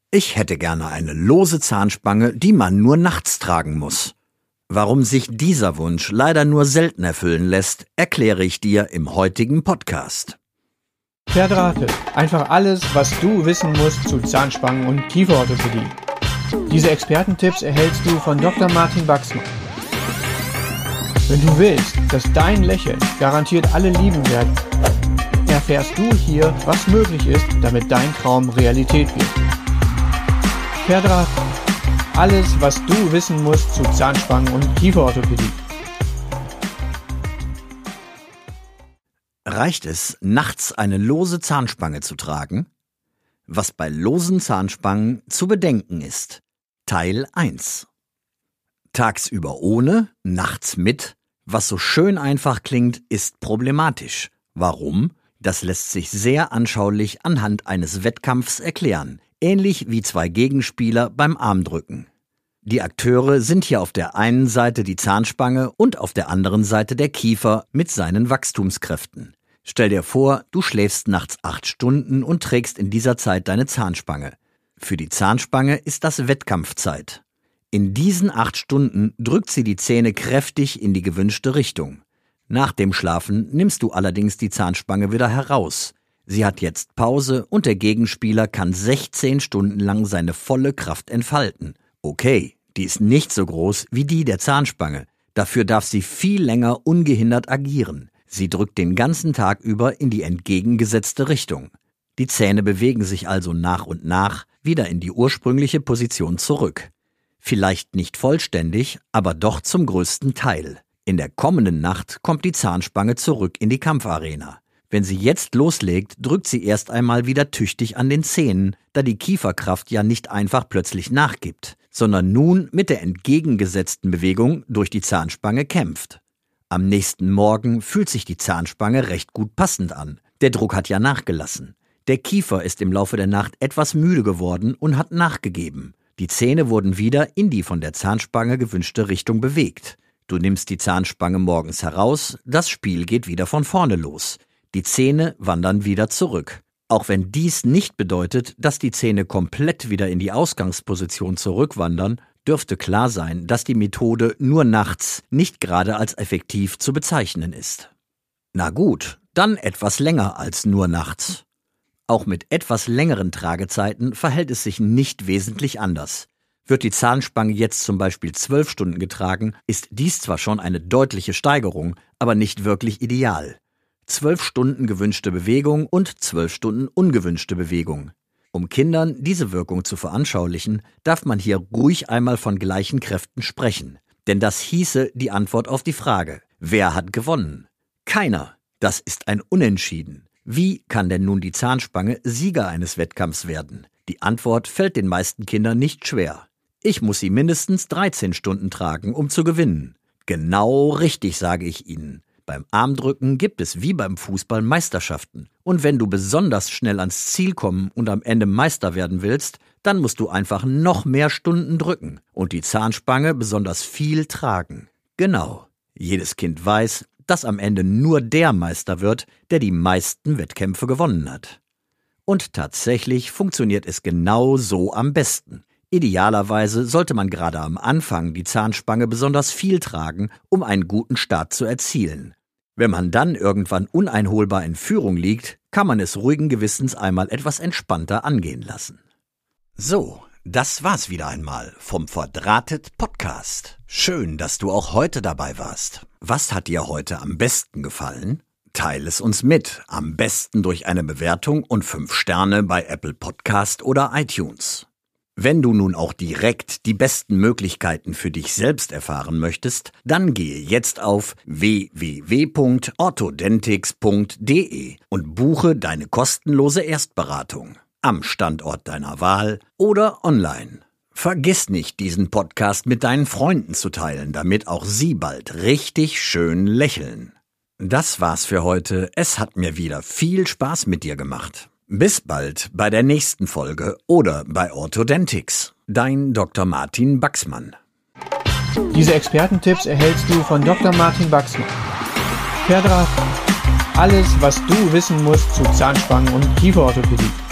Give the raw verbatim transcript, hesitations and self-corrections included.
Ich hätte gerne eine lose Zahnspange, die man nur nachts tragen muss. Warum sich dieser Wunsch leider nur selten erfüllen lässt, erkläre ich dir im heutigen Podcast. Verdrahtet. Einfach alles, was du wissen musst zu Zahnspangen und Kieferorthopädie. Diese Expertentipps erhältst du von Doktor Martin Baxmann. Wenn du willst, dass dein Lächeln garantiert alle lieben werden, erfährst du hier, was möglich ist, damit dein Traum Realität wird. Verdrahtet. Alles, was du wissen musst zu Zahnspangen und Kieferorthopädie. Reicht es, nachts eine lose Zahnspange zu tragen? Was bei losen Zahnspangen zu bedenken ist. Teil eins. Tagsüber ohne, nachts mit, was so schön einfach klingt, ist problematisch. Warum? Das lässt sich sehr anschaulich anhand eines Wettkampfs erklären, ähnlich wie zwei Gegenspieler beim Armdrücken. Die Akteure sind hier auf der einen Seite die Zahnspange und auf der anderen Seite der Kiefer mit seinen Wachstumskräften. Stell dir vor, du schläfst nachts acht Stunden und trägst in dieser Zeit deine Zahnspange. Für die Zahnspange ist das Wettkampfzeit. In diesen acht Stunden drückt sie die Zähne kräftig in die gewünschte Richtung. Nach dem Schlafen nimmst du allerdings die Zahnspange wieder heraus. Sie hat jetzt Pause und der Gegenspieler kann sechzehn Stunden lang seine volle Kraft entfalten. Okay, die ist nicht so groß wie die der Zahnspange. Dafür darf sie viel länger ungehindert agieren. Sie drückt den ganzen Tag über in die entgegengesetzte Richtung. Die Zähne bewegen sich also nach und nach wieder in die ursprüngliche Position zurück. Vielleicht nicht vollständig, aber doch zum größten Teil. In der kommenden Nacht kommt die Zahnspange zurück in die Kampfarena. Wenn sie jetzt loslegt, drückt sie erst einmal wieder tüchtig an den Zähnen, da die Kieferkraft ja nicht einfach plötzlich nachgibt, sondern nun mit der entgegengesetzten Bewegung durch die Zahnspange kämpft. Am nächsten Morgen fühlt sich die Zahnspange recht gut passend an. Der Druck hat ja nachgelassen. Der Kiefer ist im Laufe der Nacht etwas müde geworden und hat nachgegeben. Die Zähne wurden wieder in die von der Zahnspange gewünschte Richtung bewegt. Du nimmst die Zahnspange morgens heraus, das Spiel geht wieder von vorne los. Die Zähne wandern wieder zurück. Auch wenn dies nicht bedeutet, dass die Zähne komplett wieder in die Ausgangsposition zurückwandern, dürfte klar sein, dass die Methode nur nachts nicht gerade als effektiv zu bezeichnen ist. Na gut, dann etwas länger als nur nachts. Auch mit etwas längeren Tragezeiten verhält es sich nicht wesentlich anders. Wird die Zahnspange jetzt zum Beispiel zwölf Stunden getragen, ist dies zwar schon eine deutliche Steigerung, aber nicht wirklich ideal. Zwölf Stunden gewünschte Bewegung und zwölf Stunden ungewünschte Bewegung. Um Kindern diese Wirkung zu veranschaulichen, darf man hier ruhig einmal von gleichen Kräften sprechen. Denn das hieße die Antwort auf die Frage: Wer hat gewonnen? Keiner. Das ist ein Unentschieden. Wie kann denn nun die Zahnspange Sieger eines Wettkampfs werden? Die Antwort fällt den meisten Kindern nicht schwer. Ich muss sie mindestens dreizehn Stunden tragen, um zu gewinnen. Genau richtig, sage ich Ihnen. Beim Armdrücken gibt es wie beim Fußball Meisterschaften. Und wenn du besonders schnell ans Ziel kommen und am Ende Meister werden willst, dann musst du einfach noch mehr Stunden drücken und die Zahnspange besonders viel tragen. Genau. Jedes Kind weiß, dass am Ende nur der Meister wird, der die meisten Wettkämpfe gewonnen hat. Und tatsächlich funktioniert es genau so am besten. Idealerweise sollte man gerade am Anfang die Zahnspange besonders viel tragen, um einen guten Start zu erzielen. Wenn man dann irgendwann uneinholbar in Führung liegt, kann man es ruhigen Gewissens einmal etwas entspannter angehen lassen. So, das war's wieder einmal vom Verdrahtet Podcast. Schön, dass du auch heute dabei warst. Was hat dir heute am besten gefallen? Teile es uns mit, am besten durch eine Bewertung und fünf Sterne bei Apple Podcast oder iTunes. Wenn du nun auch direkt die besten Möglichkeiten für dich selbst erfahren möchtest, dann gehe jetzt auf w w w punkt orthodentix punkt d e und buche deine kostenlose Erstberatung am Standort deiner Wahl oder online. Vergiss nicht, diesen Podcast mit deinen Freunden zu teilen, damit auch sie bald richtig schön lächeln. Das war's für heute. Es hat mir wieder viel Spaß mit dir gemacht. Bis bald bei der nächsten Folge oder bei Orthodentix. Dein Doktor Martin Baxmann. Diese Expertentipps erhältst du von Doktor Martin Baxmann. Verdrahtet. Alles, was du wissen musst zu Zahnspangen und Kieferorthopädie.